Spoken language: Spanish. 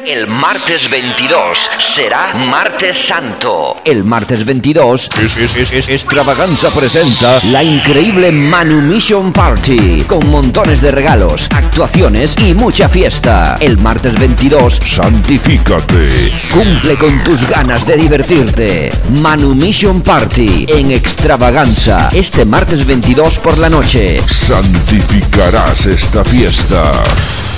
El martes 22 será Martes Santo. El martes 22 Extravaganza presenta la increíble Manumission Party con montones de regalos, actuaciones y mucha fiesta. El martes 22 santifícate. Cumple con tus ganas de divertirte. Manumission Party en Extravaganza este martes 22 por la noche. Santificarás esta fiesta.